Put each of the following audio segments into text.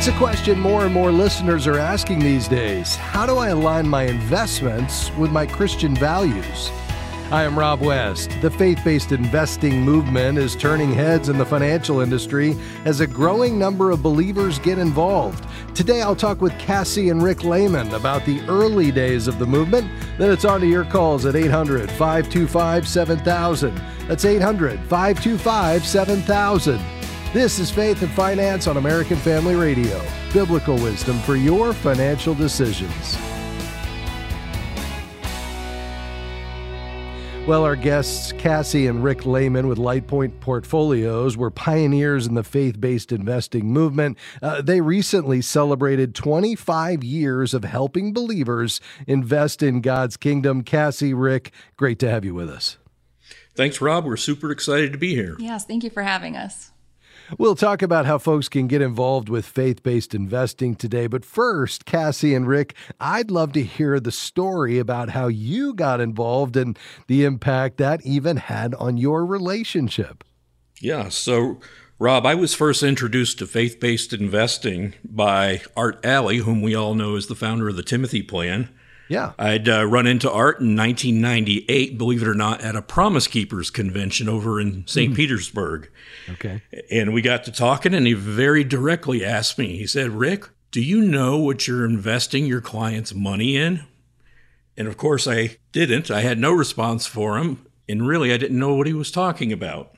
It's a question more and more listeners are asking these days. How do I align my investments with my Christian values? I am Rob West. The faith-based investing movement is turning heads in the financial industry as a growing number of believers get involved. Today, I'll talk with Cassie and Rick Lehman about the early days of the movement. Then it's on to your calls at 800-525-7000. That's 800-525-7000. This is Faith and Finance on American Family Radio. Biblical wisdom for your financial decisions. Well, our guests, Cassie and Rick Lehman with LightPoint Portfolios, were pioneers in the faith-based investing movement. They recently celebrated 25 years of helping believers invest in God's kingdom. Cassie, Rick, great to have you with us. Thanks, Rob. We're super excited to be here. Yes, thank you for having us. We'll talk about how folks can get involved with faith-based investing today. But first, Cassie and Rick, I'd love to hear the story about how you got involved and the impact that even had on your relationship. Yeah, so Rob, I was first introduced to faith-based investing by Art Alley, whom we all know as the founder of the Timothy Plan. Yeah. I'd run into Art in 1998, believe it or not, at a Promise Keepers convention over in St. Petersburg. Okay. And we got to talking, and he very directly asked me, he said, "Rick, do you know what you're investing your clients' money in?" And of course I didn't. I had no response for him, and really I didn't know what he was talking about.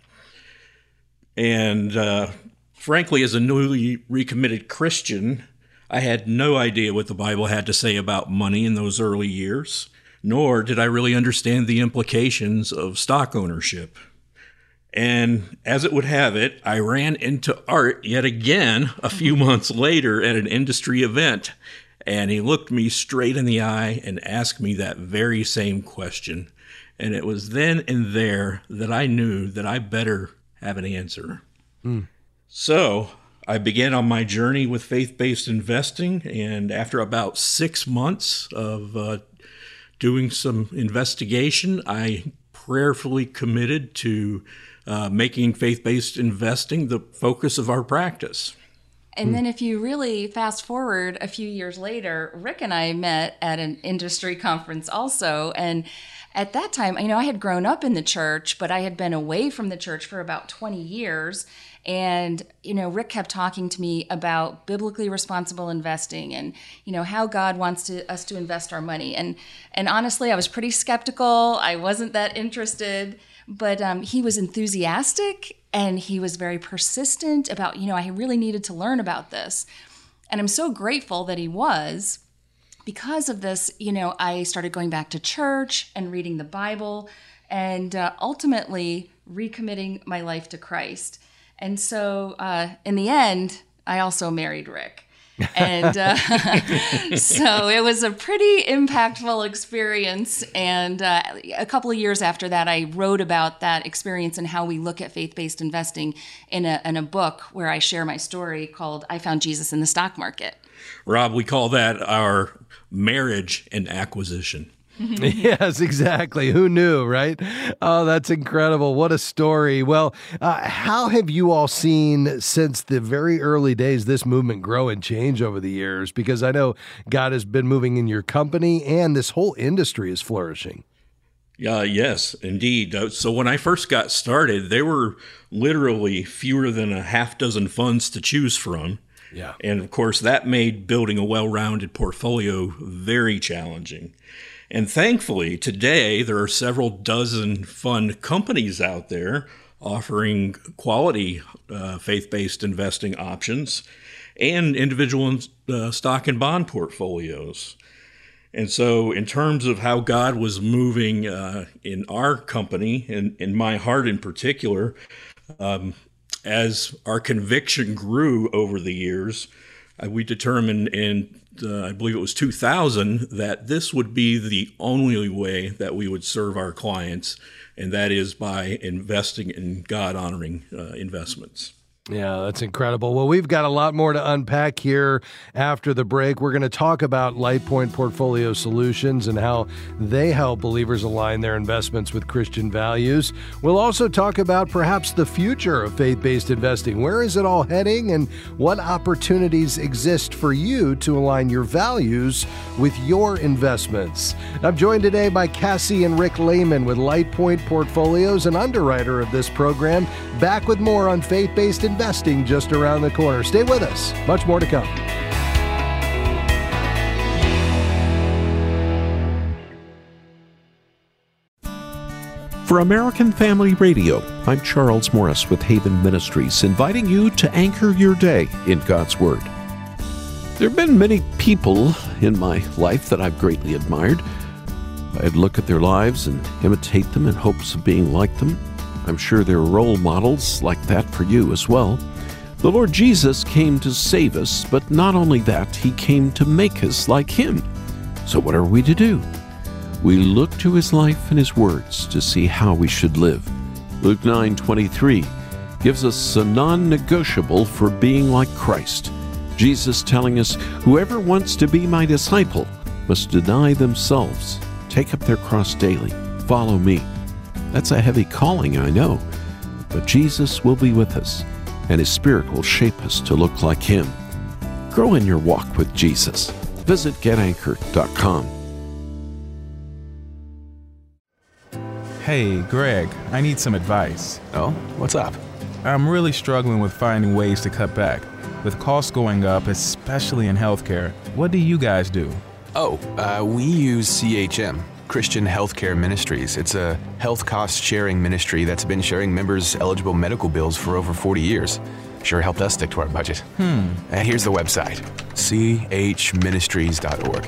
And frankly, as a newly recommitted Christian, I had no idea what the Bible had to say about money in those early years, nor did I really understand the implications of stock ownership. And as it would have it, I ran into Art yet again a few months later at an industry event, and he looked me straight in the eye and asked me that very same question. And it was then and there that I knew that I better have an answer. So I began on my journey with faith-based investing, and after about 6 months of doing some investigation, I prayerfully committed to making faith-based investing the focus of our practice. And then if you really fast forward a few years later, Rick and I met at an industry conference also. And at that time, I had grown up in the church, but I had been away from the church for about 20 years. And, Rick kept talking to me about biblically responsible investing and, how God wants us to invest our money. And honestly, I was pretty skeptical. I wasn't that interested, but he was enthusiastic and he was very persistent about, I really needed to learn about this. And I'm so grateful that he was. Because of this, I started going back to church and reading the Bible and ultimately recommitting my life to Christ. And so in the end, I also married Rick. And so it was a pretty impactful experience. And a couple of years after that, I wrote about that experience and how we look at faith-based investing in a book where I share my story called I Found Jesus in the Stock Market. Rob, we call that our marriage and acquisition. Yes, exactly. Who knew, right? Oh, that's incredible. What a story. Well, how have you all seen since the very early days this movement grow and change over the years? Because I know God has been moving in your company and this whole industry is flourishing. Yes, indeed. So when I first got started, there were literally fewer than a half dozen funds to choose from. Yeah. And of course, that made building a well-rounded portfolio very challenging. And thankfully, today, there are several dozen fund companies out there offering quality faith-based investing options and individual stock and bond portfolios. And so in terms of how God was moving in our company, and in my heart in particular, as our conviction grew over the years, we determined in I believe it was 2000, that this would be the only way that we would serve our clients, and that is by investing in God-honoring investments. Yeah, that's incredible. Well, we've got a lot more to unpack here after the break. We're going to talk about LightPoint Portfolio Solutions and how they help believers align their investments with Christian values. We'll also talk about perhaps the future of faith-based investing. Where is it all heading, and what opportunities exist for you to align your values with your investments? I'm joined today by Cassie and Rick Lehman with LightPoint Portfolios, an underwriter of this program. Back with more on faith-based investing just around the corner. Stay with us. Much more to come. For American Family Radio, I'm Charles Morris with Haven Ministries, inviting you to anchor your day in God's Word. There have been many people in my life that I've greatly admired. I'd look at their lives and imitate them in hopes of being like them. I'm sure there are role models like that for you as well. The Lord Jesus came to save us, but not only that, He came to make us like Him. So what are we to do? We look to His life and His words to see how we should live. Luke 9:23 gives us a non-negotiable for being like Christ. Jesus telling us, whoever wants to be my disciple must deny themselves, take up their cross daily, follow me. That's a heavy calling, I know, but Jesus will be with us, and His Spirit will shape us to look like Him. Grow in your walk with Jesus. Visit GetAnchored.com. Hey, Greg, I need some advice. Oh, what's up? I'm really struggling with finding ways to cut back. With costs going up, especially in healthcare, what do you guys do? We use CHM, Christian Healthcare Ministries. It's a health cost sharing ministry that's been sharing members' eligible medical bills for over 40 years. Sure helped us stick to our budget. Here's the website, chministries.org.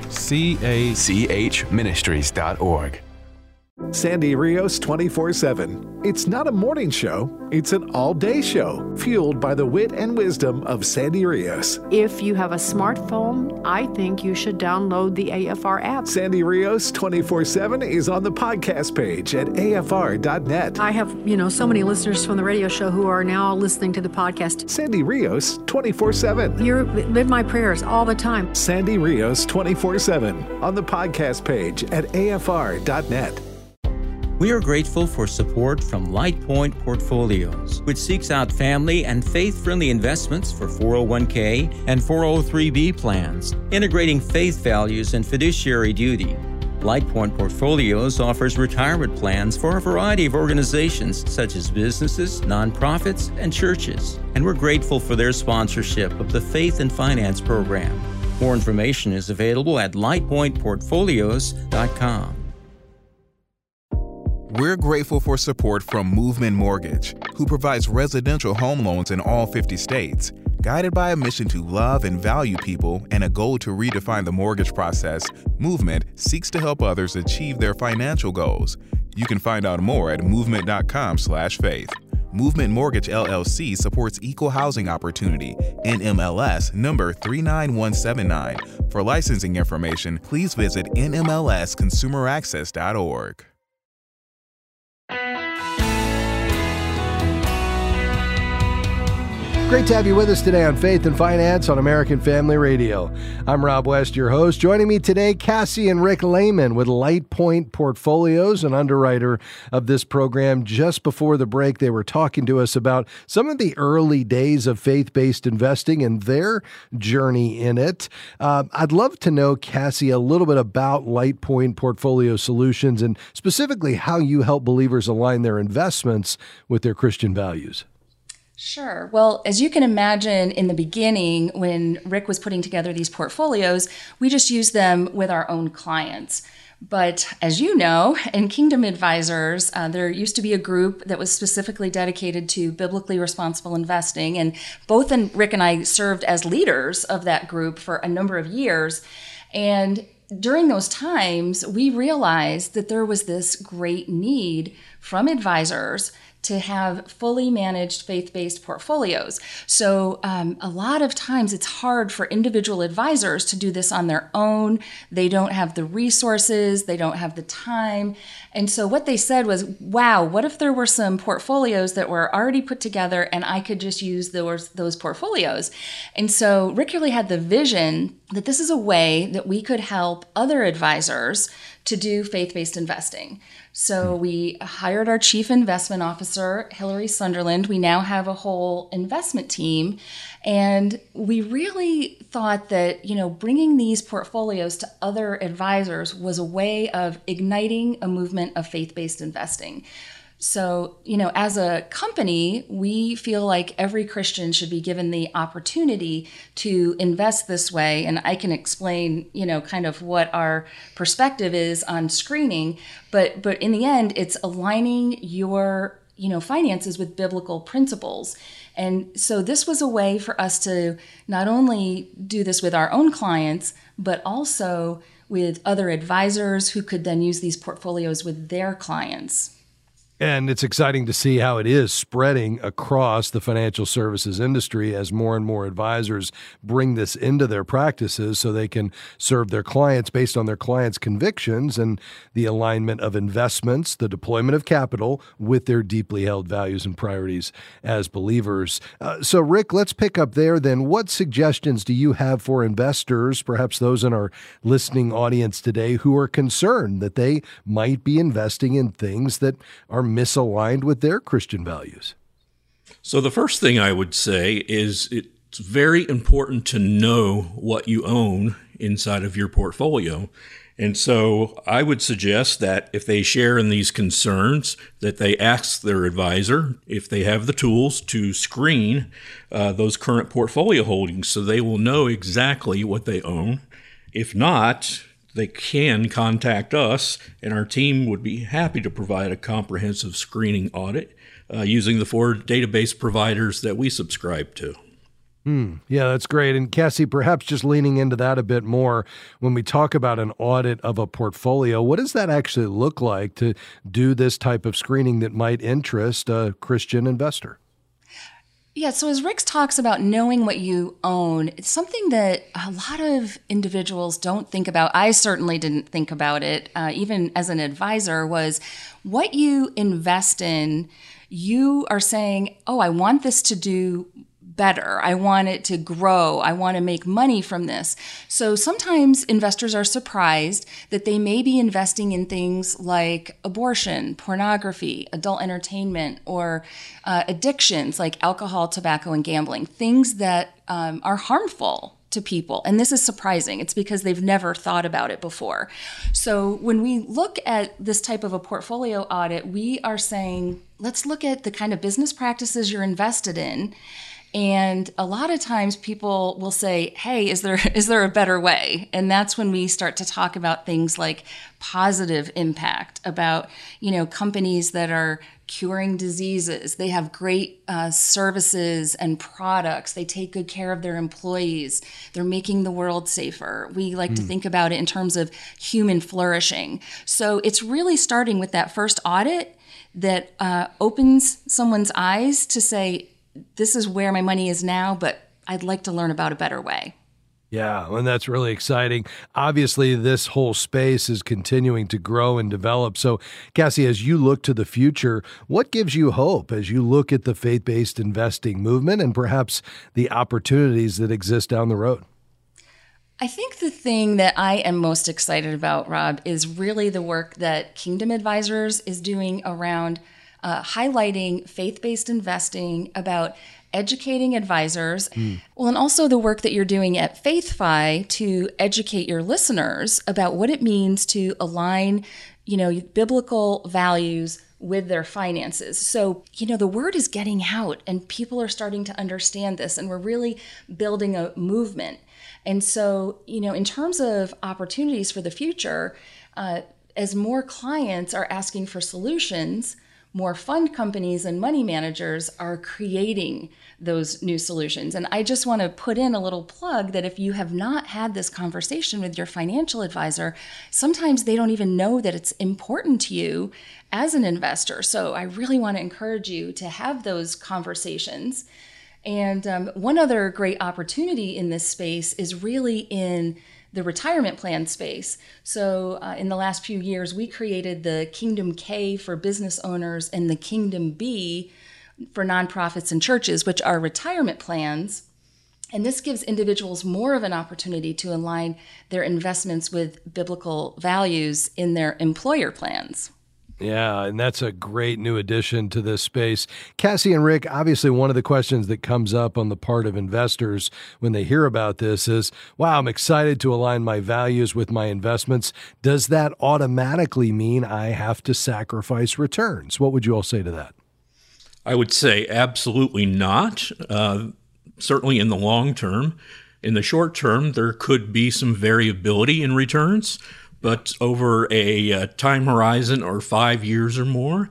chministries.org. Sandy Rios 24/7. It's not a morning show, it's an all-day show, fueled by the wit and wisdom of Sandy Rios. If you have a smartphone, I think you should download the AFR app. Sandy Rios 24/7 is on the podcast page at afr.net. I have, so many listeners from the radio show who are now listening to the podcast. Sandy Rios 24/7. You live my prayers all the time. Sandy Rios 24/7 on the podcast page at afr.net. We are grateful for support from LightPoint Portfolios, which seeks out family and faith-friendly investments for 401k and 403b plans, integrating faith values and fiduciary duty. LightPoint Portfolios offers retirement plans for a variety of organizations such as businesses, nonprofits, and churches, and we're grateful for their sponsorship of the Faith and Finance program. More information is available at lightpointportfolios.com. We're grateful for support from Movement Mortgage, who provides residential home loans in all 50 states. Guided by a mission to love and value people and a goal to redefine the mortgage process, Movement seeks to help others achieve their financial goals. You can find out more at movement.com/faith. Movement Mortgage LLC supports equal housing opportunity, NMLS number 39179. For licensing information, please visit nmlsconsumeraccess.org. Great to have you with us today on Faith and Finance on American Family Radio. I'm Rob West, your host. Joining me today, Cassie and Rick Lehman with LightPoint Portfolios, an underwriter of this program. Just before the break, they were talking to us about some of the early days of faith-based investing and their journey in it. I'd love to know, Cassie, a little bit about LightPoint Portfolio Solutions and specifically how you help believers align their investments with their Christian values. Sure. Well, as you can imagine, in the beginning, when Rick was putting together these portfolios, we just used them with our own clients. But as you know, in Kingdom Advisors, there used to be a group that was specifically dedicated to biblically responsible investing. And both Rick and I served as leaders of that group for a number of years. And during those times, we realized that there was this great need from advisors to have fully managed faith-based portfolios. So a lot of times it's hard for individual advisors to do this on their own. They don't have the resources, they don't have the time. And so what they said was, wow, what if there were some portfolios that were already put together and I could just use those portfolios? And so Rick really had the vision that this is a way that we could help other advisors to do faith-based investing. So we hired our chief investment officer, Hillary Sunderland. We now have a whole investment team. And we really thought that, bringing these portfolios to other advisors was a way of igniting a movement of faith-based investing. So, as a company, we feel like every Christian should be given the opportunity to invest this way. And I can explain, kind of what our perspective is on screening. But in the end, it's aligning your, finances with biblical principles. And so this was a way for us to not only do this with our own clients, but also with other advisors who could then use these portfolios with their clients. And it's exciting to see how it is spreading across the financial services industry as more and more advisors bring this into their practices so they can serve their clients based on their clients' convictions and the alignment of investments, the deployment of capital with their deeply held values and priorities as believers. So, Rick, let's pick up there then. What suggestions do you have for investors, perhaps those in our listening audience today, who are concerned that they might be investing in things that are misaligned with their Christian values? So the first thing I would say is it's very important to know what you own inside of your portfolio. And so I would suggest that if they share in these concerns, that they ask their advisor if they have the tools to screen those current portfolio holdings so they will know exactly what they own. If not, they can contact us, and our team would be happy to provide a comprehensive screening audit using the 4 database providers that we subscribe to. Yeah, that's great. And Cassie, perhaps just leaning into that a bit more, when we talk about an audit of a portfolio, what does that actually look like to do this type of screening that might interest a Christian investor? Yeah, so as Rick talks about knowing what you own, it's something that a lot of individuals don't think about. I certainly didn't think about it, even as an advisor, was what you invest in, you are saying, oh, I want this to do better. I want it to grow. I want to make money from this. So sometimes investors are surprised that they may be investing in things like abortion, pornography, adult entertainment, or addictions like alcohol, tobacco, and gambling, things that are harmful to people. And this is surprising. It's because they've never thought about it before. So when we look at this type of a portfolio audit, we are saying, let's look at the kind of business practices you're invested in. And a lot of times people will say, hey, is there a better way? And that's when we start to talk about things like positive impact, about, companies that are curing diseases. They have great services and products. They take good care of their employees. They're making the world safer. We like to think about it in terms of human flourishing. So it's really starting with that first audit that opens someone's eyes to say, this is where my money is now, but I'd like to learn about a better way. Yeah, and that's really exciting. Obviously, this whole space is continuing to grow and develop. So, Cassie, as you look to the future, what gives you hope as you look at the faith-based investing movement and perhaps the opportunities that exist down the road? I think the thing that I am most excited about, Rob, is really the work that Kingdom Advisors is doing around highlighting faith-based investing, about educating advisors, well, and also the work that you're doing at FaithFi to educate your listeners about what it means to align, biblical values with their finances. So, the word is getting out and people are starting to understand this, and we're really building a movement. And so, in terms of opportunities for the future, as more clients are asking for solutions, more fund companies and money managers are creating those new solutions. And I just want to put in a little plug that if you have not had this conversation with your financial advisor, sometimes they don't even know that it's important to you as an investor. So I really want to encourage you to have those conversations. And one other great opportunity in this space is really in the retirement plan space. So in the last few years, we created the Kingdom K for business owners and the Kingdom B for nonprofits and churches, which are retirement plans. And this gives individuals more of an opportunity to align their investments with biblical values in their employer plans. Yeah, and that's a great new addition to this space. Cassie and Rick, obviously one of the questions that comes up on the part of investors when they hear about this is, wow, I'm excited to align my values with my investments. Does that automatically mean I have to sacrifice returns? What would you all say to that? I would say absolutely not. Certainly in the long term. In the short term, there could be some variability in returns, but over a time horizon or 5 years or more,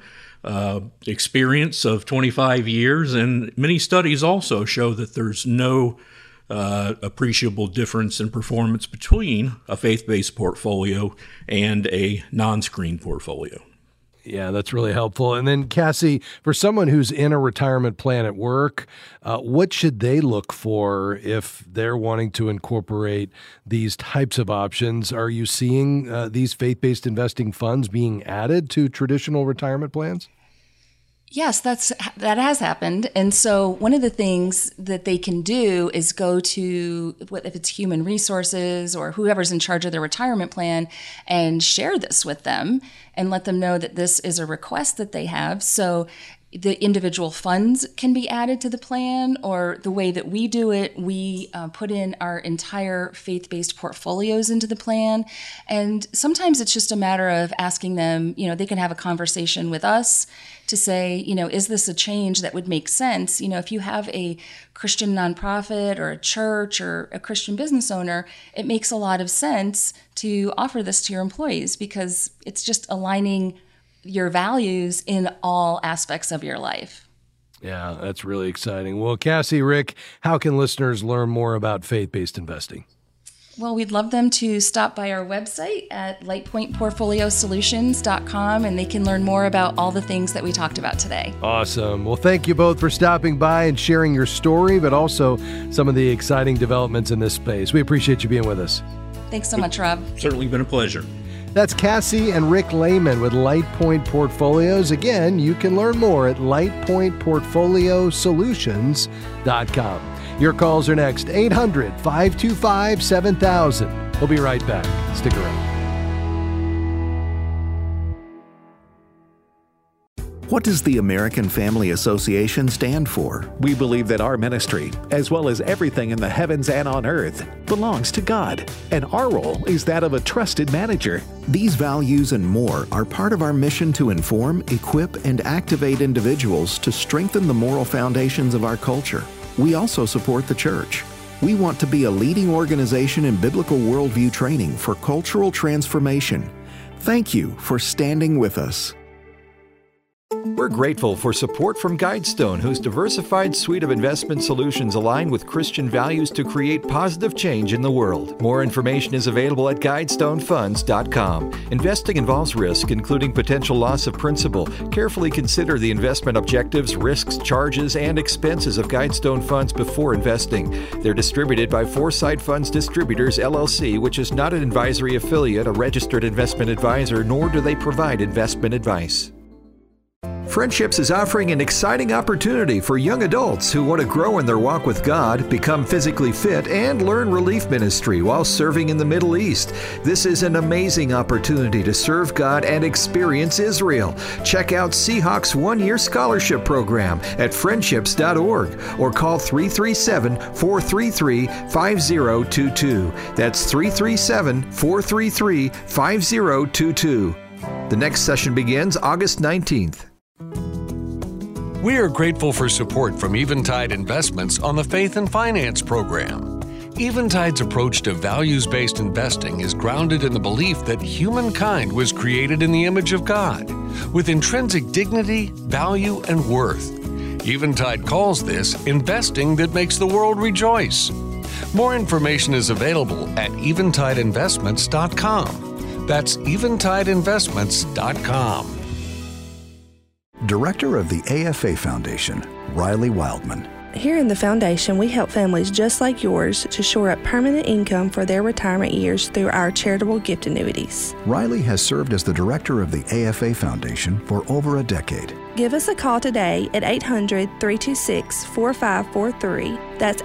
experience of 25 years, and many studies also show that there's no appreciable difference in performance between a faith-based portfolio and a non-screen portfolio. Yeah, that's really helpful. And then, Cassie, for someone who's in a retirement plan at work, what should they look for if they're wanting to incorporate these types of options? Are you seeing these faith-based investing funds being added to traditional retirement plans? Yes, that has happened. And so one of the things that they can do is go to, if it's human resources or whoever's in charge of their retirement plan, and share this with them and let them know that this is a request that they have. So the individual funds can be added to the plan, or the way that we do it, we put in our entire faith-based portfolios into the plan. And sometimes it's just a matter of asking them, they can have a conversation with us to say, is this a change that would make sense? If you have a Christian nonprofit or a church or a Christian business owner, it makes a lot of sense to offer this to your employees, because it's just aligning your values in all aspects of your life. Yeah, that's really exciting. Well, Cassie, Rick, how can listeners learn more about faith-based investing? Well, we'd love them to stop by our website at lightpointportfoliosolutions.com, and they can learn more about all the things that we talked about today. Awesome. Well, thank you both for stopping by and sharing your story, but also some of the exciting developments in this space. We appreciate you being with us. Thanks so much, Rob. Certainly been a pleasure. That's Cassie and Rick Lehman with LightPoint Portfolios. Again, you can learn more at lightpointportfoliosolutions.com. Your calls are next, 800-525-7000. We'll be right back. Stick around. What does the American Family Association stand for? We believe that our ministry, as well as everything in the heavens and on earth, belongs to God, and our role is that of a trusted manager. These values and more are part of our mission to inform, equip, and activate individuals to strengthen the moral foundations of our culture. We also support the church. We want to be a leading organization in biblical worldview training for cultural transformation. Thank you for standing with us. We're grateful for support from Guidestone, whose diversified suite of investment solutions align with Christian values to create positive change in the world. More information is available at GuidestoneFunds.com. Investing involves risk, including potential loss of principal. Carefully consider the investment objectives, risks, charges, and expenses of Guidestone Funds before investing. They're distributed by Foresight Funds Distributors, LLC, which is not an advisory affiliate, a registered investment advisor, nor do they provide investment advice. Friendships is offering an exciting opportunity for young adults who want to grow in their walk with God, become physically fit, and learn relief ministry while serving in the Middle East. This is an amazing opportunity to serve God and experience Israel. Check out Seahawks one-year scholarship program at friendships.org or call 337-433-5022. That's 337-433-5022. The next session begins August 19th. We are grateful for support from Eventide Investments on the Faith and Finance program. Eventide's approach to values-based investing is grounded in the belief that humankind was created in the image of God. with intrinsic dignity, value, and worth. Eventide calls this investing that makes the world rejoice. More information is available at eventideinvestments.com. That's eventideinvestments.com. Director of the AFA Foundation, Riley Wildman. Here in the Foundation, we help families just like yours to shore up permanent income for their retirement years through our charitable gift annuities. Riley has served as the director of the AFA Foundation for over a decade. Give us a call today at 800-326-4543. That's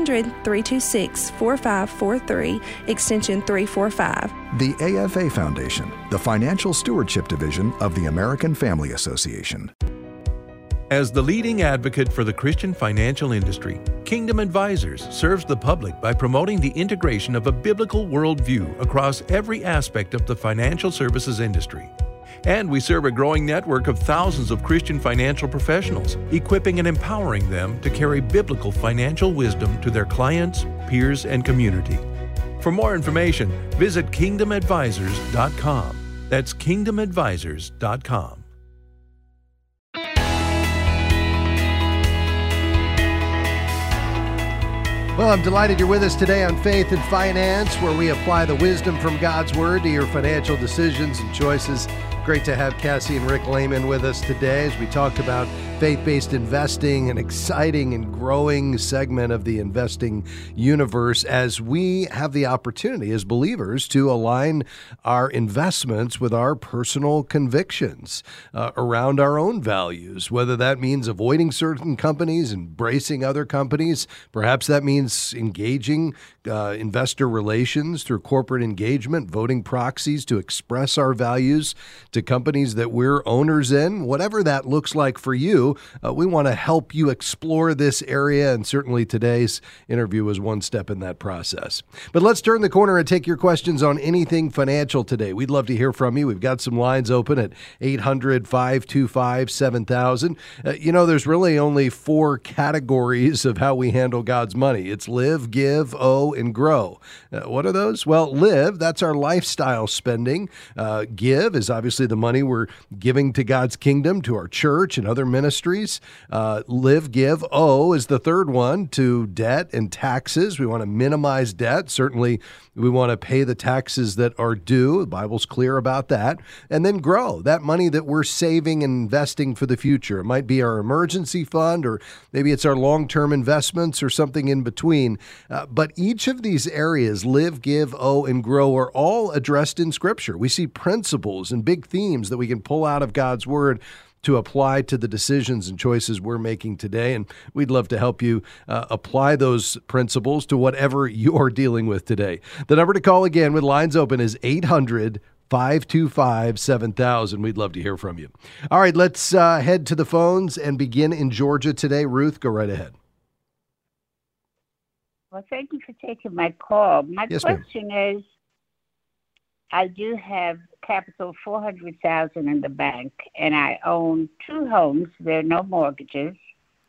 800-326-4543, extension 345. The AFA Foundation, the financial stewardship division of the American Family Association. As the leading advocate for the Christian financial industry, Kingdom Advisors serves the public by promoting the integration of a biblical worldview across every aspect of the financial services industry. And we serve a growing network of thousands of Christian financial professionals, equipping and empowering them to carry biblical financial wisdom to their clients, peers, and community. For more information, visit kingdomadvisors.com. That's kingdomadvisors.com. Well, I'm delighted you're with us today on Faith and Finance, where we apply the wisdom from God's Word to your financial decisions and choices. Great to have Cassie and Rick Lehman with us today as we talk about faith-based investing, an exciting and growing segment of the investing universe as we have the opportunity as believers to align our investments with our personal convictions around our own values, whether that means avoiding certain companies, embracing other companies. Perhaps that means engaging investor relations through corporate engagement, voting proxies to express our values to companies that we're owners in. Whatever that looks like for you, we want to help you explore this area, and certainly today's interview is one step in that process. But let's turn the corner and take your questions on anything financial today. We'd love to hear from you. We've got some lines open at 800-525-7000. There's really only 4 categories of how we handle God's money. It's live, give, owe, and grow. What are those? Well, live, that's our lifestyle spending. Give is obviously the money we're giving to God's kingdom, to our church and other ministries. Live, give, owe is the third one, to debt and taxes. We want to minimize debt. Certainly, we want to pay the taxes that are due. The Bible's clear about that. And then grow, that money that we're saving and investing for the future. It might be our emergency fund, or maybe it's our long-term investments or something in between. But each of these areas, live, give, owe, and grow, are all addressed in Scripture. We see principles and big themes that we can pull out of God's Word to apply to the decisions and choices we're making today. And we'd love to help you apply those principles to whatever you're dealing with today. The number to call again with lines open is 800-525-7000. We'd love to hear from you. All right, let's head to the phones and begin in Georgia today. Ruth, go right ahead. Well, thank you for taking my call. My Yes, question is, I do have capital $400,000 in the bank, and I own 2 homes. There are no mortgages,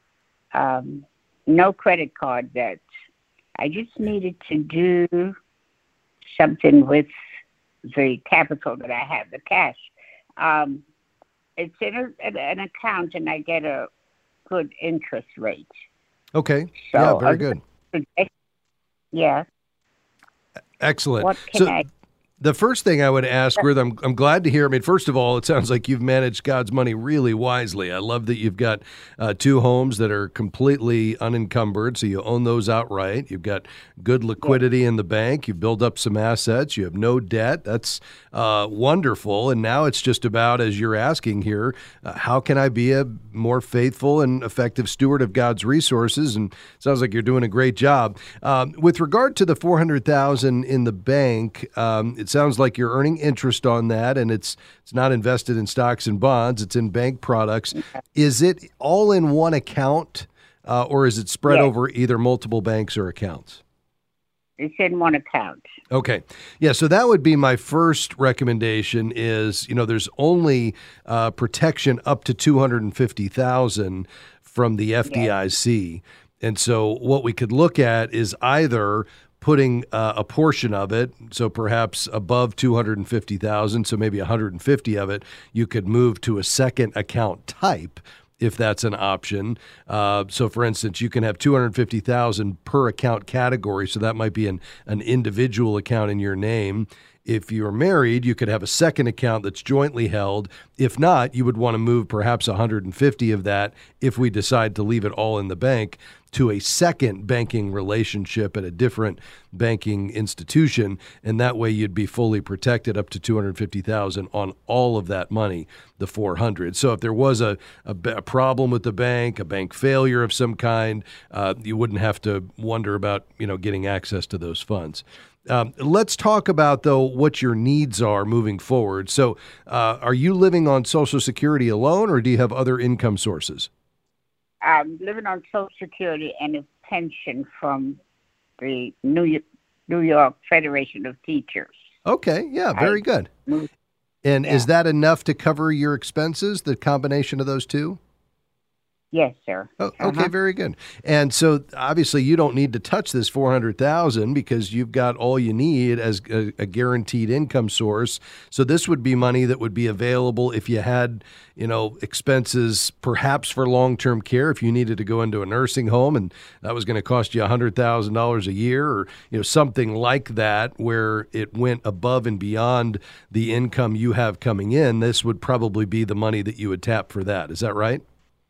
no credit card debt. I just needed to do something with the capital that I have, the cash. It's in an account, and I get a good interest rate. Okay. So, yeah, very good. Yeah. Excellent. What can I? The first thing I would ask, Ruth, I'm glad to hear. I mean, first of all, it sounds like you've managed God's money really wisely. I love that you've got 2 homes that are completely unencumbered, so you own those outright. You've got good liquidity in the bank. You've built up some assets. You have no debt. That's wonderful. And now it's just about, as you're asking here, how can I be a more faithful and effective steward of God's resources? And it sounds like you're doing a great job. With regard to the $400,000 in the bank, it sounds like you're earning interest on that, and it's not invested in stocks and bonds. It's in bank products. Is it all in one account, or is it spread over either multiple banks or accounts? It's in one account. Okay. Yeah, so that would be my first recommendation is, there's only protection up to $250,000 from the FDIC. And so what we could look at is either putting a portion of it, so perhaps above $250,000, so maybe 150 of it, you could move to a second account type, if that's an option. So, for instance, you can have $250,000 per account category, so that might be an individual account in your name. If you're married, you could have a second account that's jointly held. If not, you would want to move perhaps 150 of that, if we decide to leave it all in the bank, to a second banking relationship at a different banking institution, and that way you'd be fully protected up to $250,000 on all of that money, the $400,000. So if there was a problem with the bank, a bank failure of some kind, you wouldn't have to wonder about getting access to those funds. Let's talk about, though, what your needs are moving forward. So are you living on Social Security alone, or do you have other income sources? I'm living on Social Security and a pension from the New York Federation of Teachers. Okay, yeah, very good. And is that enough to cover your expenses, the combination of those two? Yes, sir. Oh, okay, very good. And so obviously you don't need to touch this $400,000 because you've got all you need as a guaranteed income source. So this would be money that would be available if you had, expenses perhaps for long-term care, if you needed to go into a nursing home and that was going to cost you $100,000 a year, or something like that, where it went above and beyond the income you have coming in. This would probably be the money that you would tap for that. Is that right?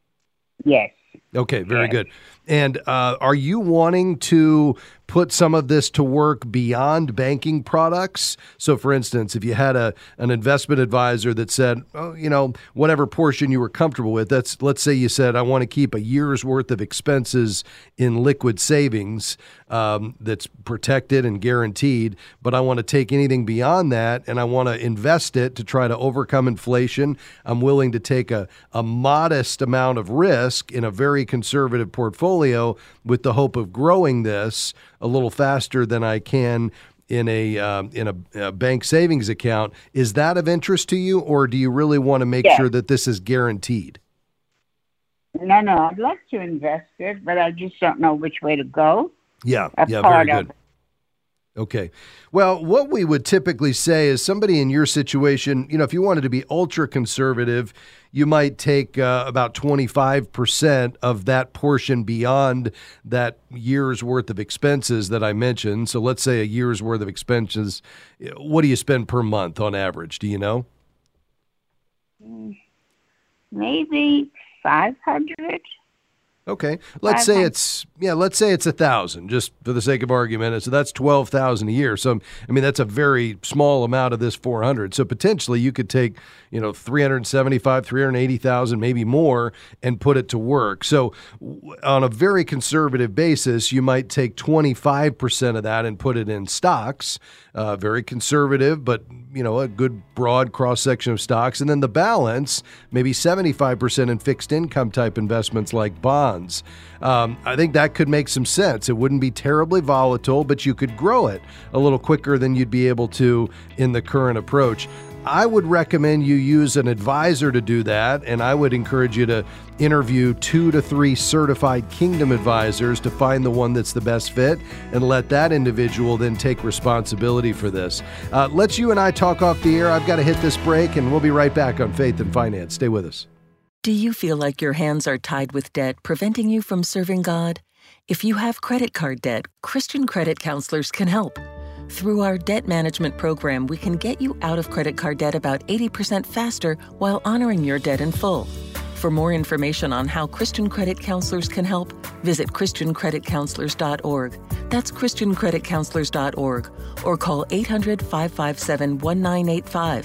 Yes. Okay, very good. And are you wanting to put some of this to work beyond banking products? So, for instance, if you had an investment advisor that said, whatever portion you were comfortable with, let's say you said, I want to keep a year's worth of expenses in liquid savings that's protected and guaranteed, but I want to take anything beyond that and I want to invest it to try to overcome inflation. I'm willing to take a modest amount of risk in a very conservative portfolio with the hope of growing this a little faster than I can in a bank savings account. Is that of interest to you, or do you really want to make sure that this is guaranteed? No, I'd like to invest it, but I just don't know which way to go. Yeah, very good. Okay. Well, what we would typically say is somebody in your situation, if you wanted to be ultra conservative, you might take about 25% of that portion beyond that year's worth of expenses that I mentioned. So let's say a year's worth of expenses. What do you spend per month on average? Do you know? Maybe 500. Okay. Let's say it's 1,000, just for the sake of argument. So that's $12,000 a year. So, that's a very small amount of this 400. So potentially you could take, 375, 380,000, maybe more, and put it to work. So on a very conservative basis, you might take 25% of that and put it in stocks, very conservative, but, a good broad cross-section of stocks. And then the balance, maybe 75% in fixed income type investments like bonds. I think that could make some sense. It wouldn't be terribly volatile, but you could grow it a little quicker than you'd be able to in the current approach. I would recommend you use an advisor to do that, and I would encourage you to interview 2 to 3 certified Kingdom advisors to find the one that's the best fit, and let that individual then take responsibility for this. Let's you and I talk off the air. I've got to hit this break, and we'll be right back on Faith and Finance. Stay with us. Do you feel like your hands are tied with debt, preventing you from serving God? If you have credit card debt, Christian Credit Counselors can help. Through our debt management program, we can get you out of credit card debt about 80% faster while honoring your debt in full. For more information on how Christian Credit Counselors can help, visit ChristianCreditCounselors.org. That's ChristianCreditCounselors.org, or call 800-557-1985.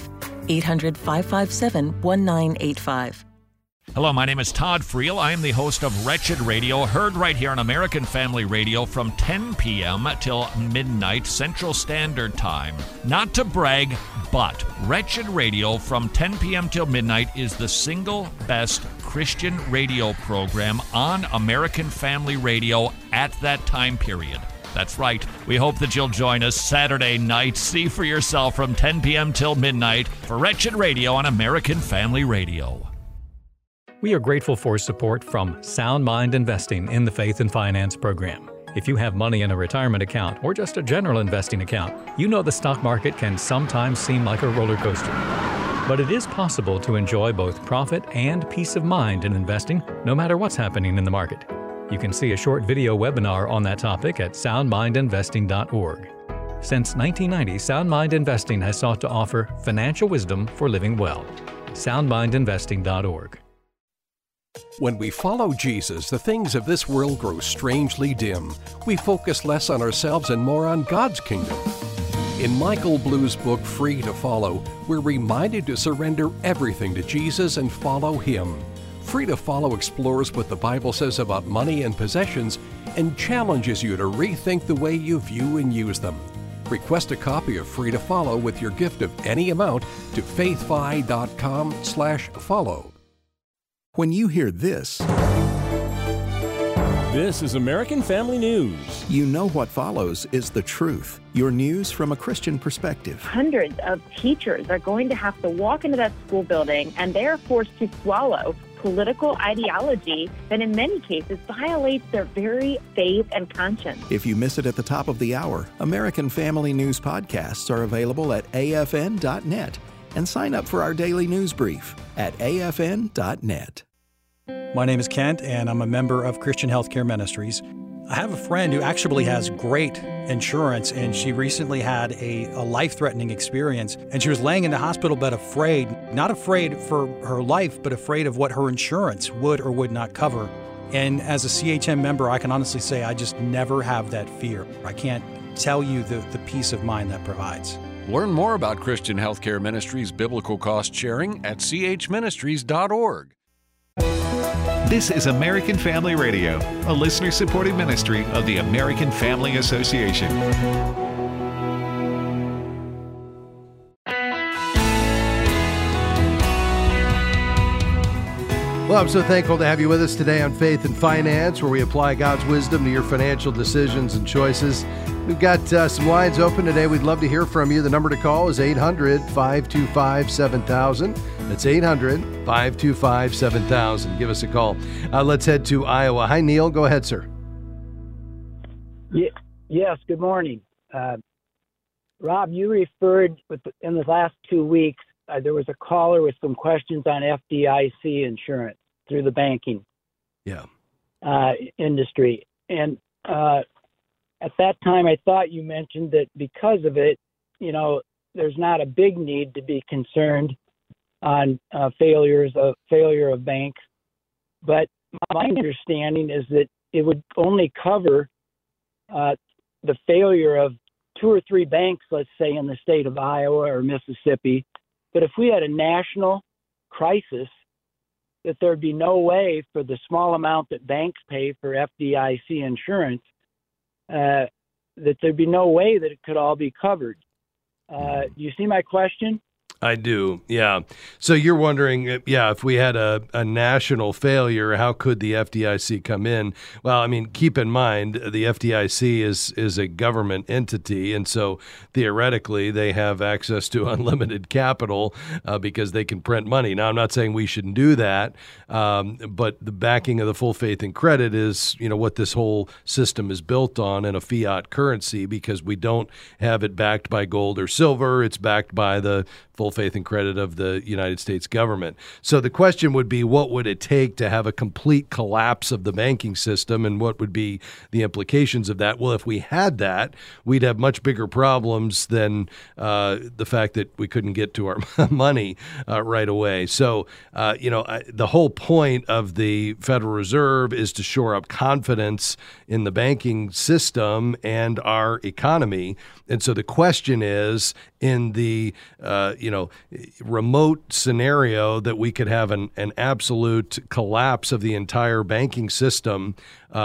800-557-1985. Hello, my name is Todd Friel. I am the host of Wretched Radio, heard right here on American Family Radio from 10 p.m. till midnight Central Standard Time. Not to brag, but Wretched Radio from 10 p.m. till midnight is the single best Christian radio program on American Family Radio at that time period. That's right. We hope that you'll join us Saturday night. See for yourself from 10 p.m. till midnight for Wretched Radio on American Family Radio. We are grateful for support from Sound Mind Investing in the Faith and Finance program. If you have money in a retirement account or just a general investing account, you know the stock market can sometimes seem like a roller coaster. But it is possible to enjoy both profit and peace of mind in investing, no matter what's happening in the market. You can see a short video webinar on that topic at soundmindinvesting.org. Since 1990, Sound Mind Investing has sought to offer financial wisdom for living well. soundmindinvesting.org. When we follow Jesus, the things of this world grow strangely dim. We focus less on ourselves and more on God's kingdom. In Michael Blue's book, Free to Follow, we're reminded to surrender everything to Jesus and follow Him. Free to Follow explores what the Bible says about money and possessions and challenges you to rethink the way you view and use them. Request a copy of Free to Follow with your gift of any amount to faithfi.com/follow. When you hear this is American Family News. You know what follows is the truth. Your news from a Christian perspective. Hundreds of teachers are going to have to walk into that school building, and they are forced to swallow political ideology that in many cases violates their very faith and conscience. If you miss it at the top of the hour, American Family News podcasts are available at afn.net. And sign up for our daily news brief at afn.net. My name is Kent, and I'm a member of Christian Healthcare Ministries. I have a friend who actually has great insurance, and she recently had a life-threatening experience, and she was laying in the hospital bed afraid, not afraid for her life, but afraid of what her insurance would or would not cover. And as a CHM member, I can honestly say I just never have that fear. I can't tell you the peace of mind that provides. Learn more about Christian Healthcare Ministries biblical cost sharing at chministries.org. This is American Family Radio, a listener-supported ministry of the American Family Association. Well, I'm so thankful to have you with us today on Faith and Finance, where we apply God's wisdom to your financial decisions and choices. We've got some lines open today. We'd love to hear from you. The number to call is 800-525-7000. That's 800-525-7000. Give us a call. Let's head to Iowa. Hi, Neil. Go ahead, sir. Yes, good morning. Rob, you referred in the last 2 weeks, there was a caller with some questions on FDIC insurance through the banking industry. And at that time, I thought you mentioned that because of it, there's not a big need to be concerned on failure of banks. But my understanding is that it would only cover the failure of 2 or 3 banks, let's say in the state of Iowa or Mississippi. But if we had a national crisis, that there'd be no way for the small amount that banks pay for FDIC insurance, that there'd be no way that it could all be covered. Do you see my question? I do, yeah. So you're wondering, if we had a national failure, how could the FDIC come in? Well, I mean, keep in mind, the FDIC is a government entity, and so theoretically they have access to unlimited capital because they can print money. Now, I'm not saying we shouldn't do that, but the backing of the full faith and credit is, what this whole system is built on, in a fiat currency, because we don't have it backed by gold or silver. It's backed by the full faith and credit of the United States government. So the question would be, what would it take to have a complete collapse of the banking system, and what would be the implications of that? Well, if we had that, we'd have much bigger problems than the fact that we couldn't get to our money right away. So, the whole point of the Federal Reserve is to shore up confidence in the banking system and our economy. And so the question is, in the remote scenario that we could have an absolute collapse of the entire banking system,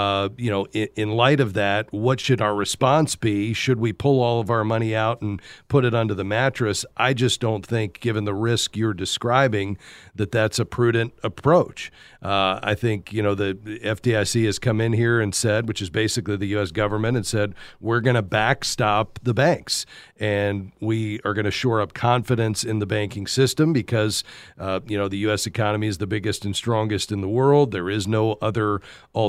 in light of that, what should our response be? Should we pull all of our money out and put it under the mattress? I just don't think, given the risk you're describing, that that's a prudent approach. I think, the FDIC has come in here and said, which is basically the U.S. government, and said, we're going to backstop the banks, and we are going to shore up confidence in the banking system because, the U.S. economy is the biggest and strongest in the world. There is no other alternative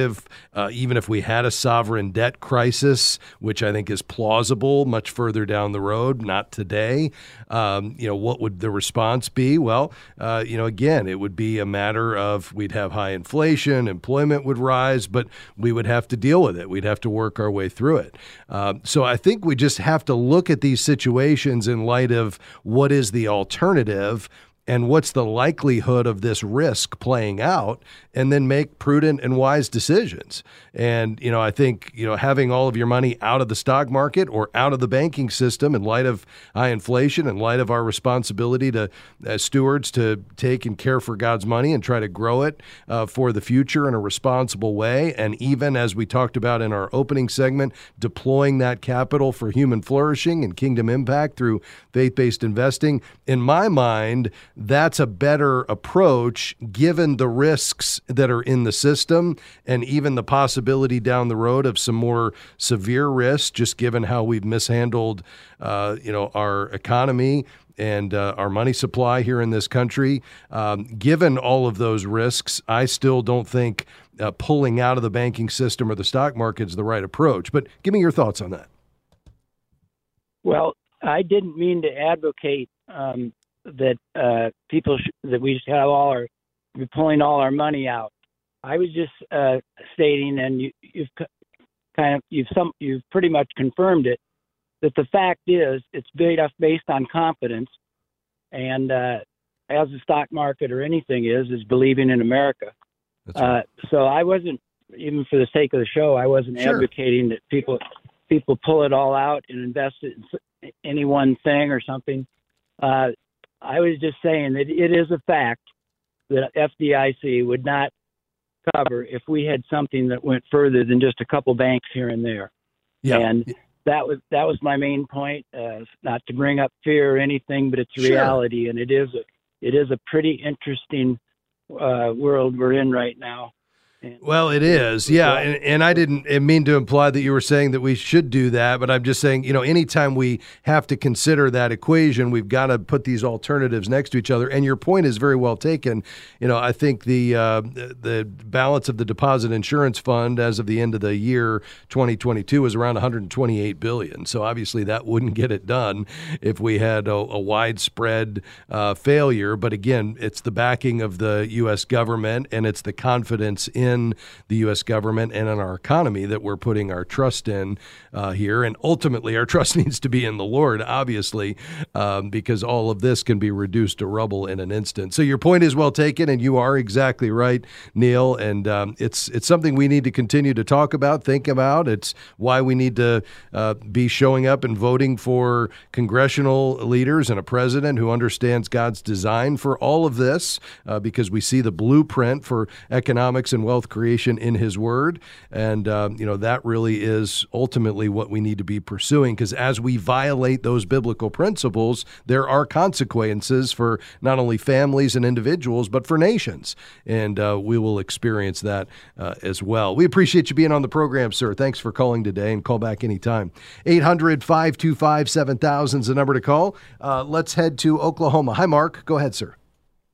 alternative, even if we had a sovereign debt crisis, which I think is plausible much further down the road, not today, what would the response be? Well, again, it would be a matter of we'd have high inflation, employment would rise, but we would have to deal with it. We'd have to work our way through it. So I think we just have to look at these situations in light of what is the alternative and what's the likelihood of this risk playing out, and then make prudent and wise decisions. And, I think, having all of your money out of the stock market or out of the banking system in light of high inflation, in light of our responsibility to as stewards to take and care for God's money and try to grow it for the future in a responsible way. And even as we talked about in our opening segment, deploying that capital for human flourishing and kingdom impact through faith-based investing. In my mind, that's a better approach given the risks that are in the system and even the possibility down the road of some more severe risks, just given how we've mishandled, our economy and our money supply here in this country. Given all of those risks, I still don't think pulling out of the banking system or the stock market is the right approach. But give me your thoughts on that. Well, I didn't mean to advocate that that we just have we're pulling all our money out. I was just stating, and you've pretty much confirmed it, that the fact is it's based on confidence, and as the stock market or anything is believing in America. That's right. So I wasn't, even for the sake of the show, I wasn't advocating that people pull it all out and invest it in any one thing or something. I was just saying that it is a fact that FDIC would not cover if we had something that went further than just a couple banks here and there. Yeah. And that was my main point, not to bring up fear or anything, but it's a reality, and it is a pretty interesting world we're in right now. Well, it is. Yeah. And I didn't mean to imply that you were saying that we should do that, but I'm just saying, anytime we have to consider that equation, we've got to put these alternatives next to each other. And your point is very well taken. I think the balance of the deposit insurance fund as of the end of the year 2022 was around $128 billion. So obviously that wouldn't get it done if we had a widespread failure. But again, it's the backing of the U.S. government, and it's the confidence in the U.S. government and in our economy that we're putting our trust in here. And ultimately, our trust needs to be in the Lord, obviously, because all of this can be reduced to rubble in an instant. So your point is well taken, and you are exactly right, Neil. And it's something we need to continue to talk about, think about. It's why we need to be showing up and voting for congressional leaders and a president who understands God's design for all of this, because we see the blueprint for economics and wealth creation in his word. And, that really is ultimately what we need to be pursuing, because as we violate those biblical principles, there are consequences for not only families and individuals, but for nations. And we will experience that as well. We appreciate you being on the program, sir. Thanks for calling today, and call back anytime. 800-525-7000 is the number to call. Let's head to Oklahoma. Hi, Mark. Go ahead, sir.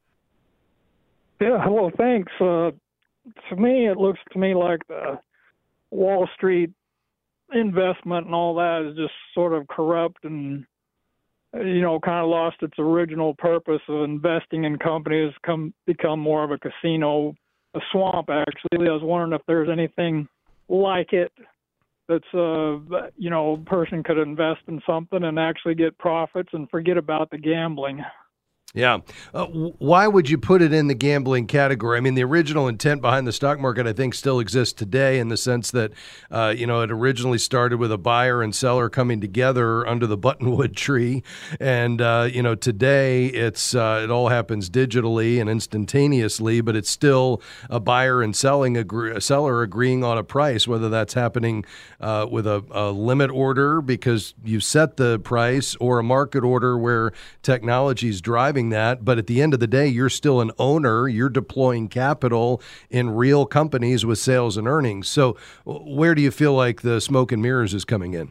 Yeah, hello, thanks. To me, it looks to me like the Wall Street investment and all that is just sort of corrupt and, kind of lost its original purpose of investing in companies, become more of a casino, a swamp, actually. I was wondering if there's anything like it that's, a person could invest in something and actually get profits and forget about the gambling. Yeah. Why would you put it in the gambling category? I mean, the original intent behind the stock market, I think, still exists today in the sense that, it originally started with a buyer and seller coming together under the buttonwood tree. And, today it all happens digitally and instantaneously, but it's still a buyer and a seller agreeing on a price, whether that's happening with a limit order because you set the price, or a market order where technology is driving that. But at the end of the day, you're still an owner. You're deploying capital in real companies with sales and earnings. So where do you feel like the smoke and mirrors is coming in?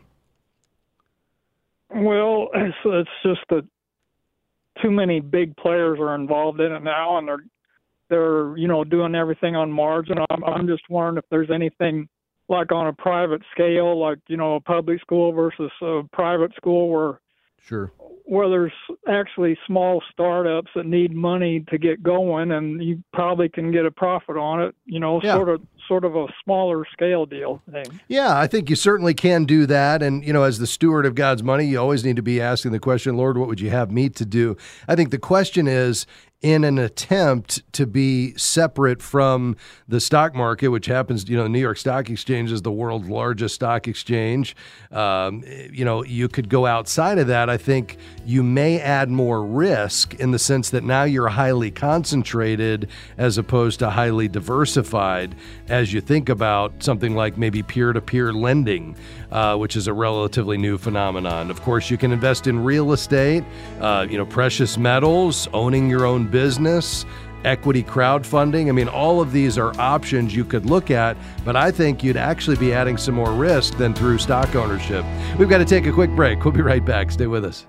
Well, it's just that too many big players are involved in it now, and they're, doing everything on margin. I'm just wondering if there's anything like on a private scale, like, a public school versus a private school where there's actually small startups that need money to get going, and you probably can get a profit on it, sort of a smaller scale deal thing. Yeah, I think you certainly can do that. And, as the steward of God's money, you always need to be asking the question, Lord, what would you have me to do? I think the question is, in an attempt to be separate from the stock market, which happens, the New York Stock Exchange is the world's largest stock exchange. You could go outside of that. I think you may add more risk in the sense that now you're highly concentrated as opposed to highly diversified as you think about something like maybe peer-to-peer lending, which is a relatively new phenomenon. Of course, you can invest in real estate, precious metals, owning your own business, equity crowdfunding. I mean, all of these are options you could look at, but I think you'd actually be adding some more risk than through stock ownership. We've got to take a quick break. We'll be right back. Stay with us.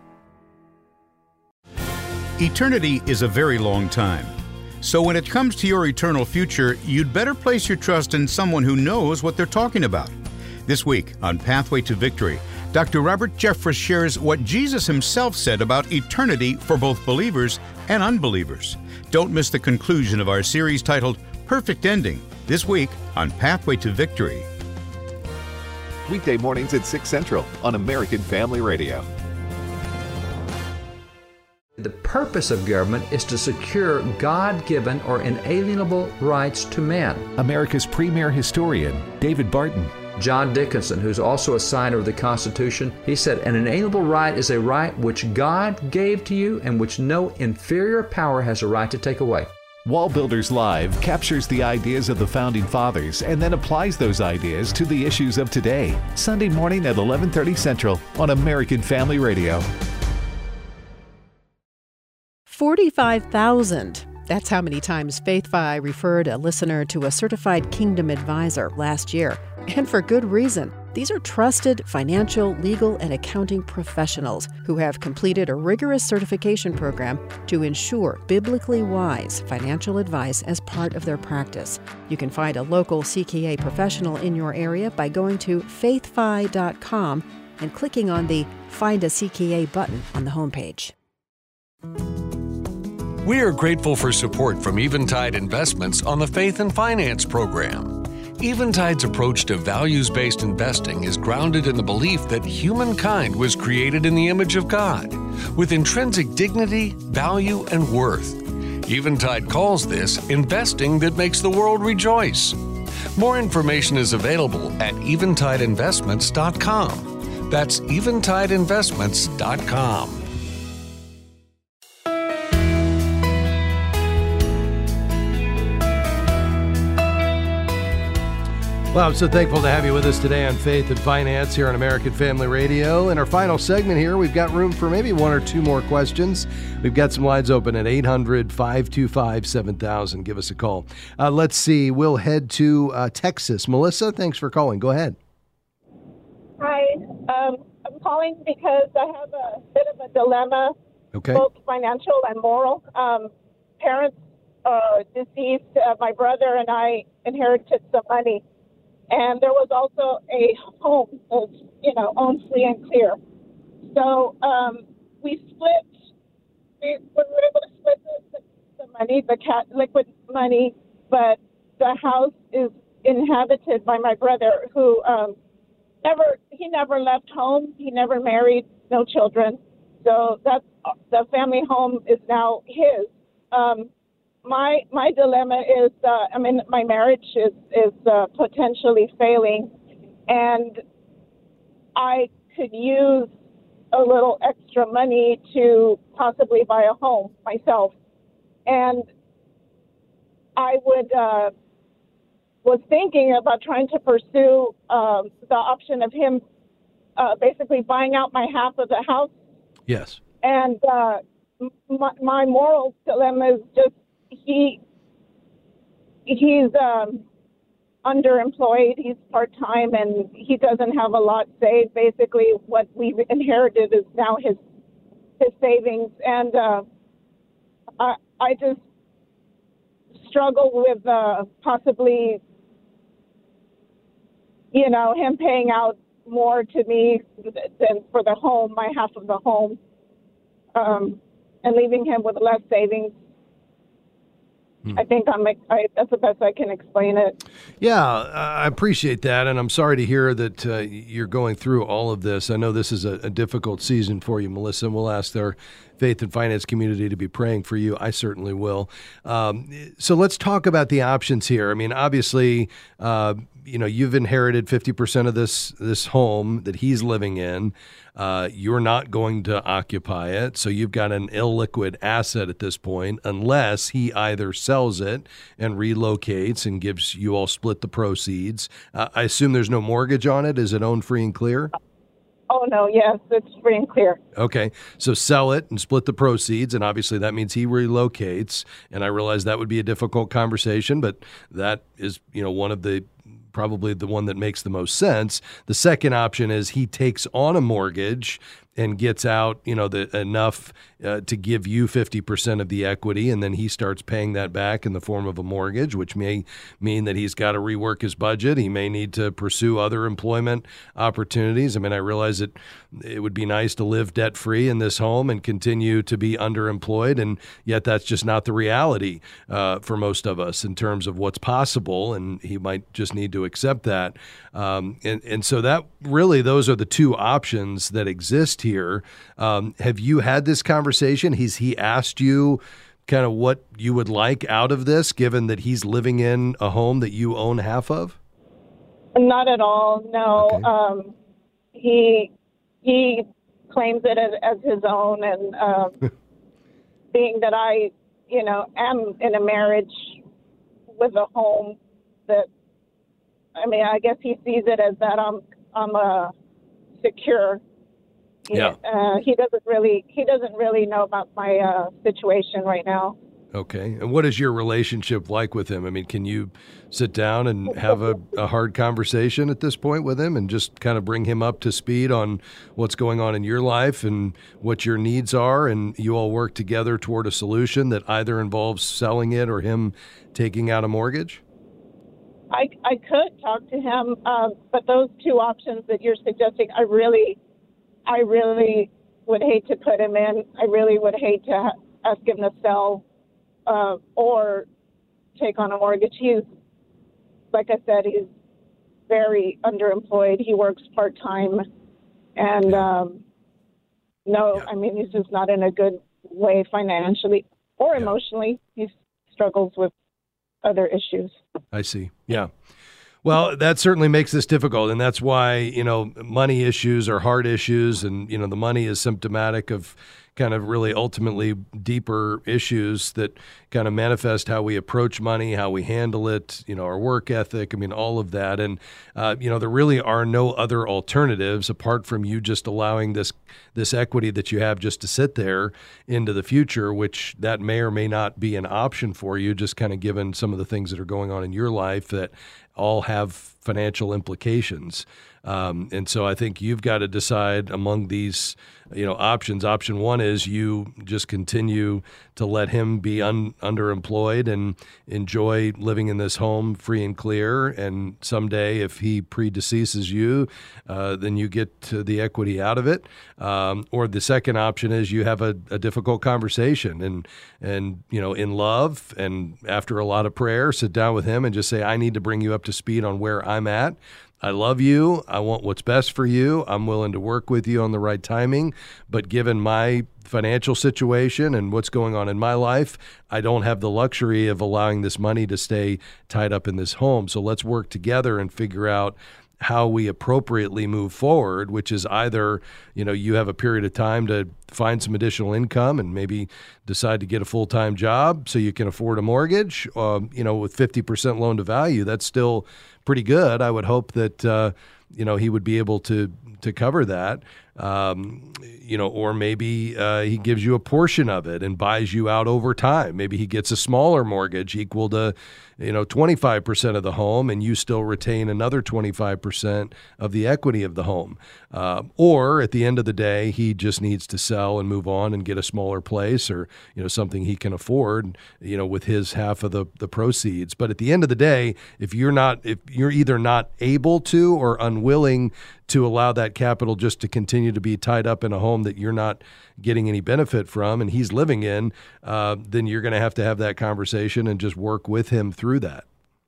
Eternity is a very long time. So when it comes to your eternal future, you'd better place your trust in someone who knows what they're talking about. This week on Pathway to Victory, Dr. Robert Jeffress shares what Jesus himself said about eternity for both believers and unbelievers. Don't miss the conclusion of our series titled Perfect Ending, this week on Pathway to Victory. Weekday mornings at 6 Central on American Family Radio. The purpose of government is to secure God-given or inalienable rights to man. America's premier historian, David Barton. John Dickinson, who's also a signer of the Constitution, he said, an inalienable right is a right which God gave to you and which no inferior power has a right to take away. Wall Builders Live captures the ideas of the Founding Fathers and then applies those ideas to the issues of today. Sunday morning at 11:30 Central on American Family Radio. 45,000. That's how many times FaithFi referred a listener to a certified Kingdom advisor last year. And for good reason. These are trusted financial, legal, and accounting professionals who have completed a rigorous certification program to ensure biblically wise financial advice as part of their practice. You can find a local CKA professional in your area by going to faithfi.com and clicking on the Find a CKA button on the homepage. We are grateful for support from Eventide Investments on the Faith and Finance program. Eventide's approach to values-based investing is grounded in the belief that humankind was created in the image of God, with intrinsic dignity, value, and worth. Eventide calls this investing that makes the world rejoice. More information is available at eventideinvestments.com. That's eventideinvestments.com. Well, I'm so thankful to have you with us today on Faith and Finance here on American Family Radio. In our final segment here, we've got room for maybe one or two more questions. We've got some lines open at 800-525-7000. Give us a call. Let's see. We'll head to Texas. Melissa, thanks for calling. Go ahead. Hi. I'm calling because I have a bit of a dilemma, both financial and moral. Parents deceased. My brother and I inherited some money. And there was also a home that's, owned free and clear. So we split. We were able to split the money, the liquid money, but the house is inhabited by my brother, who never left home. He never married, no children. So that's the family home is now his. My dilemma is, my marriage is potentially failing, and I could use a little extra money to possibly buy a home myself. And I was thinking about trying to pursue the option of him basically buying out my half of the house. Yes. And my moral dilemma is just, he's underemployed, he's part-time, and he doesn't have a lot saved. Basically, what we inherited is now his savings, and I just struggle with possibly, him paying out more to me than for the home, my half of the home, and leaving him with less savings. I think that's the best I can explain it. Yeah, I appreciate that, and I'm sorry to hear that you're going through all of this. I know this is a difficult season for you, Melissa, and we'll ask our faith and finance community to be praying for you. I certainly will. So let's talk about the options here. I mean, obviously, you've inherited 50% of this home that he's living in. You're not going to occupy it, so you've got an illiquid asset at this point, unless he either sells it and relocates and gives you all split the proceeds. I assume there's no mortgage on it. Is it owned free and clear? Oh, no, yes, it's free and clear. Okay, so sell it and split the proceeds, and obviously that means he relocates, and I realize that would be a difficult conversation, but that is, one of the probably the one that makes the most sense. The second option is he takes on a mortgage and gets out, enough to give you 50% of the equity, and then he starts paying that back in the form of a mortgage, which may mean that he's got to rework his budget. He may need to pursue other employment opportunities. I mean, I realize it would be nice to live debt-free in this home and continue to be underemployed, and yet that's just not the reality for most of us in terms of what's possible, and he might just need to accept that. And so that really, those are the two options that exist here. Have you had this conversation? Has he asked you kind of what you would like out of this, given that he's living in a home that you own half of? Not at all, no. Okay. He claims it as his own, and being that I, am in a marriage with a home that, I guess he sees it as that I'm secure. Yeah. He doesn't really know about my situation right now. Okay. And what is your relationship like with him? I mean, can you sit down and have a hard conversation at this point with him and just kind of bring him up to speed on what's going on in your life and what your needs are, and you all work together toward a solution that either involves selling it or him taking out a mortgage? I could talk to him, but those two options that you're suggesting, I really would hate to put him in. I really would hate to ask him to sell or take on a mortgage. He's, like I said, he's very underemployed. He works part-time. And, he's just not in a good way financially or emotionally. He struggles with other issues. I see. Yeah. Well, that certainly makes this difficult, and that's why, money issues are hard issues, and, the money is symptomatic of kind of really ultimately deeper issues that kind of manifest how we approach money, how we handle it, our work ethic, all of that. And, there really are no other alternatives apart from you just allowing this equity that you have just to sit there into the future, which that may or may not be an option for you, just kind of given some of the things that are going on in your life that all have financial implications. And so I think you've got to decide among these, options. Option one is you just continue to let him be underemployed and enjoy living in this home free and clear. And someday, if he predeceases you, then you get the equity out of it. Or the second option is you have a difficult conversation and in love, and after a lot of prayer, sit down with him and just say, I need to bring you up to speed on where I'm at. I love you. I want what's best for you. I'm willing to work with you on the right timing. But given my financial situation and what's going on in my life, I don't have the luxury of allowing this money to stay tied up in this home. So let's work together and figure out how we appropriately move forward, which is either, you have a period of time to find some additional income and maybe decide to get a full-time job so you can afford a mortgage, with 50% loan to value. That's still pretty good. I would hope that, he would be able to to cover that. Or maybe he gives you a portion of it and buys you out over time. Maybe he gets a smaller mortgage equal to, 25% of the home, and you still retain another 25% of the equity of the home. Or at the end of the day, he just needs to sell and move on and get a smaller place or, something he can afford, with his half of the proceeds. But at the end of the day, if you're either not able to or unwilling to allow that capital just to continue to be tied up in a home that you're not getting any benefit from and he's living in, then you're going to have that conversation and just work with him through that.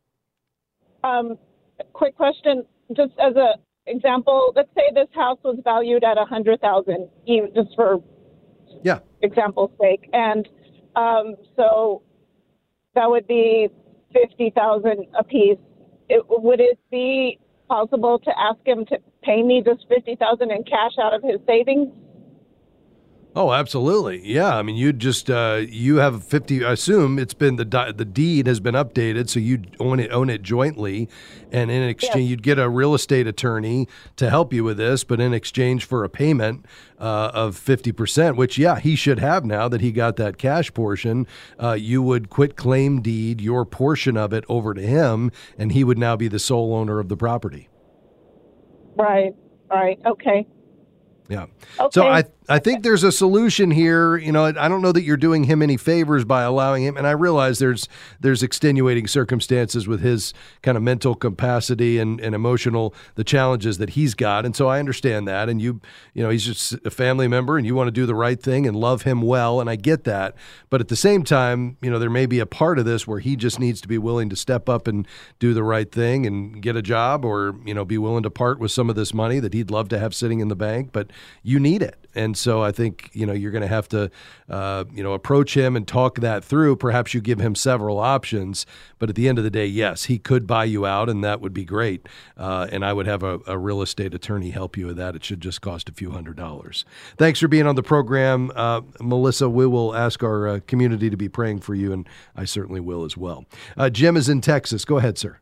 Quick question, just as an example, let's say this house was valued at $100,000, just for example's sake, and so that would be $50,000 a piece. Would it be possible to ask him to pay me just $50,000 in cash out of his savings? Oh, absolutely. Yeah. I mean, you just, you have 50, I assume it's been, the deed has been updated, so you own it jointly. And in exchange, you'd get a real estate attorney to help you with this, but in exchange for a payment of 50%, which, he should have now that he got that cash portion, you would quit claim deed your portion of it over to him, and he would now be the sole owner of the property. Right. Okay. Yeah. Okay. So I think there's a solution here. I don't know that you're doing him any favors by allowing him. And I realize there's extenuating circumstances with his kind of mental capacity and emotional, the challenges that he's got. And so I understand that. And he's just a family member and you want to do the right thing and love him well. And I get that. But at the same time, there may be a part of this where he just needs to be willing to step up and do the right thing and get a job or, be willing to part with some of this money that he'd love to have sitting in the bank. But you need it. And so I think, you're going to have to, approach him and talk that through. Perhaps you give him several options. But at the end of the day, yes, he could buy you out, and that would be great. And I would have a real estate attorney help you with that. It should just cost a few $100s. Thanks for being on the program, Melissa. We will ask our community to be praying for you, and I certainly will as well. Jim is in Texas. Go ahead, sir.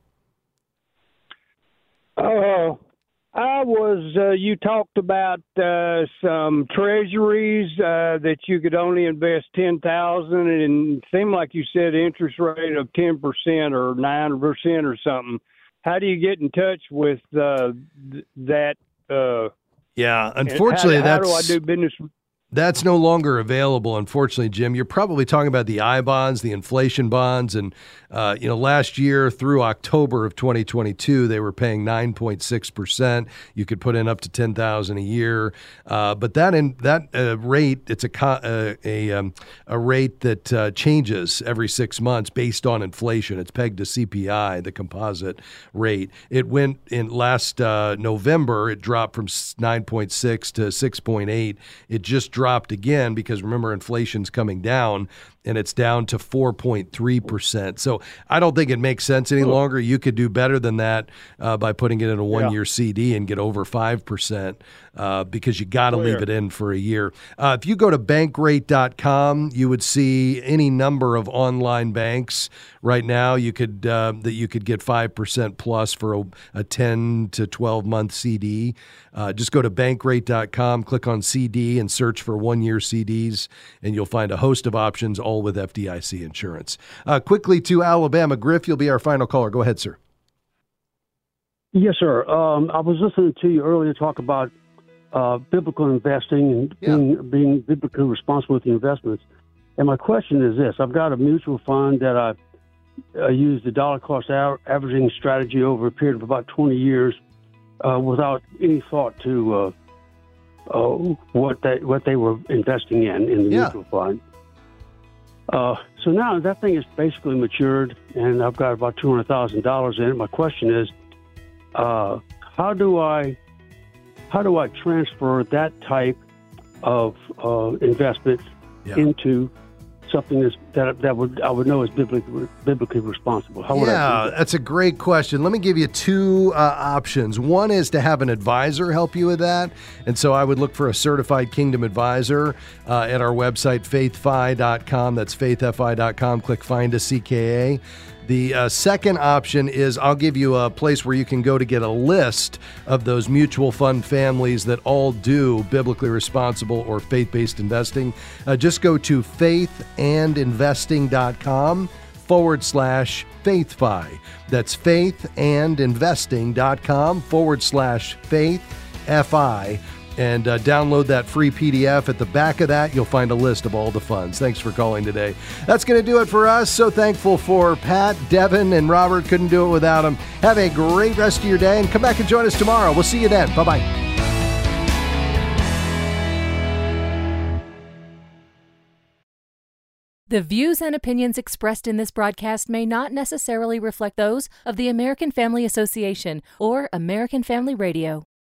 You talked about some treasuries that you could only invest $10,000, and it seemed like you said interest rate of 10% or 9% or something. How do you get in touch with that? Yeah, unfortunately, how do I do business? That's no longer available, unfortunately, Jim. You're probably talking about the I-bonds, the inflation bonds, and last year through October of 2022, they were paying 9.6%. You could put in up to $10,000 a year, but that rate, it's a rate that changes every 6 months based on inflation. It's pegged to CPI, the composite rate. It went in last November. It dropped from 9.6 to 6.8. It just dropped again because remember inflation's coming down and it's down to 4.3%. So I don't think it makes sense any longer. You could do better than that by putting it in a one-year CD and get over 5% because you got to leave it in for a year. If you go to bankrate.com, you would see any number of online banks right now. You could that you could get 5% plus for a 10 to 12 month CD. Just go to bankrate.com, click on CD, and search for one-year CDs, and you'll find a host of options, all with FDIC insurance. Quickly to Alabama. Griff, you'll be our final caller. Go ahead, sir. Yes, sir. I was listening to you earlier talk about biblical investing and being biblically responsible with the investments. And my question is this. I've got a mutual fund that I use the dollar cost averaging strategy over a period of about 20 years without any thought to what they were investing in the mutual fund. So now that thing is basically matured, and I've got about $200,000 in it. My question is, how do I transfer that type of investment into something that I would know is biblically responsible? How would I do that? That's a great question. Let me give you two options. One is to have an advisor help you with that. And so I would look for a certified Kingdom advisor at our website, faithfi.com. That's faithfi.com. Click Find a CKA. The second option is I'll give you a place where you can go to get a list of those mutual fund families that all do biblically responsible or faith-based investing. Just go to faithandinvesting.com/FaithFi. That's faithandinvesting.com/FaithFi. And download that free PDF. At the back of that, you'll find a list of all the funds. Thanks for calling today. That's going to do it for us. So thankful for Pat, Devin, and Robert. Couldn't do it without them. Have a great rest of your day, and come back and join us tomorrow. We'll see you then. Bye-bye. The views and opinions expressed in this broadcast may not necessarily reflect those of the American Family Association or American Family Radio.